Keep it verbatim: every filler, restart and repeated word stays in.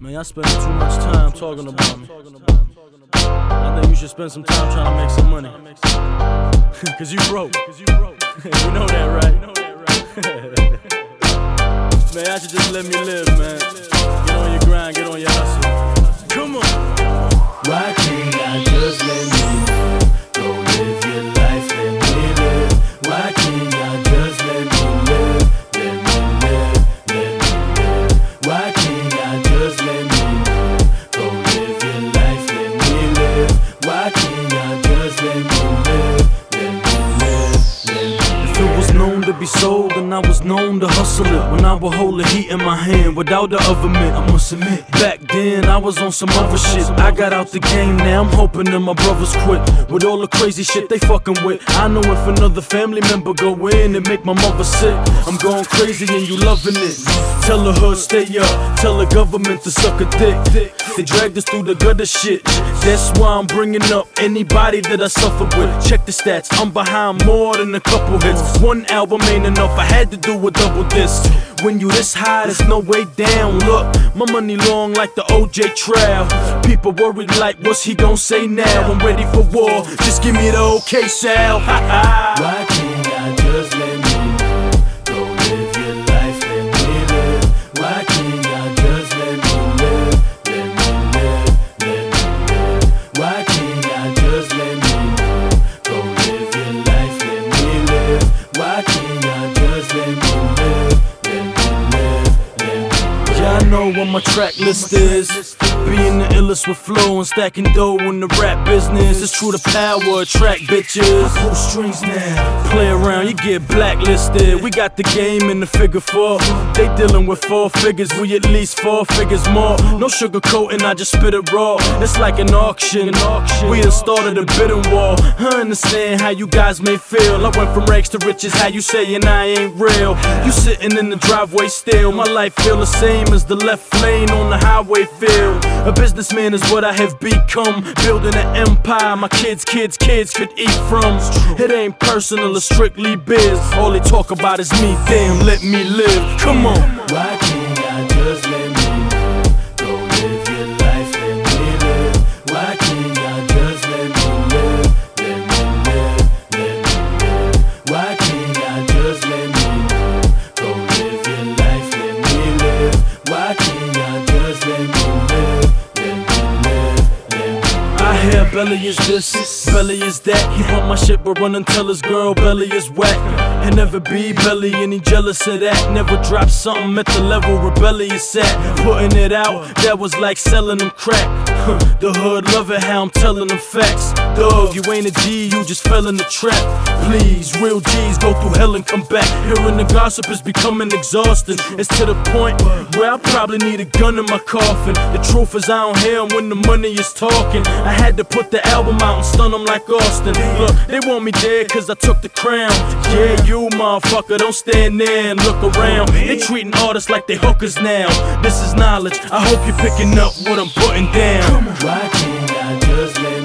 Man, y'all spending too much time talking about me. I think you should spend some time trying to make some money. Cause you broke. You know that, right? Man, y'all should just let me live, man. Get on your grind, get on your hustle. Come on. Why can't I just let me go live your life, let me live? Why can't I just let me live? Let me live, let me live. Why can't I just let me go live your life, let me live? Why can't I just let me live? Let me live, let me live. If it was known to be sold, then I was known to hustle it. When I would hold the heat in my hand without the oven mitt, I must admit, back then I was on some other shit. I got out the game, now I'm hoping that my brothers quit with all the crazy shit they fucking with. I know if another family member go in and make my mother sick, I'm going crazy and you loving it. Tell the hood stay up, tell the government to suck a dick. They dragged us through the gutter shit. That's why I'm bringing up anybody that I suffered with. Check the stats, I'm behind more than a couple hits. One album ain't enough, I had to do a double disc. When you this high, there's no way down. Look, my money long like the O J trial. People worried like, what's he gon' say now? I'm ready for war, just give me the okay, Sal. Why can't I just let me go live your life, let me live? Why can't I just let me live? Let me live, let me live. Why can't I just let me go live your life, let me live? Why can't I just let me live? Let me live, let me live. Yeah, I know what my track list is. Being the illest with flow and stacking dough in the rap business. It's true to power, attract bitches. I pull strings now. Play around, you get blacklisted. We got the game in the figure four. They dealing with four figures, we at least four figures more. No sugarcoating, I just spit it raw. It's like an auction. We done started a bidding war. I understand how you guys may feel. I went from rags to riches, how you saying I ain't real? You sitting in the driveway still. My life feel the same as the left lane on the highway feel. A businessman is what I have become, building an empire my kids, kids, kids could eat from. It ain't personal, it's strictly biz. All they talk about is me, damn, let me live. Come on. Why can't I just let me go live your life, let me live? Why can't I just let me live? Let me live, let me live. Why can't I just let me go live your life, let me live? Why can't I just let me live? I hear Belly is this, Belly is that. He want my shit but run and tell his girl Belly is whack. And never be Belly and he jealous of that. Never drop something at the level rebellious at. Putting it out, that was like selling them crack. The hood love it how I'm telling them facts. Dog, you ain't a G, you just fell in the trap. Please, real G's go through hell and come back. Hearing the gossip is becoming exhausting. It's to the point where I probably need a gun in my coffin. The truth is I don't hear 'em when the money is talking. I had to put the album out and stun them like Austin. Look, they want me dead cause I took the crown. Yeah, you motherfucker, don't stand there and look around. They treating artists like they hookers now. This is knowledge, I hope you're picking up what I'm putting down. Why can't I just let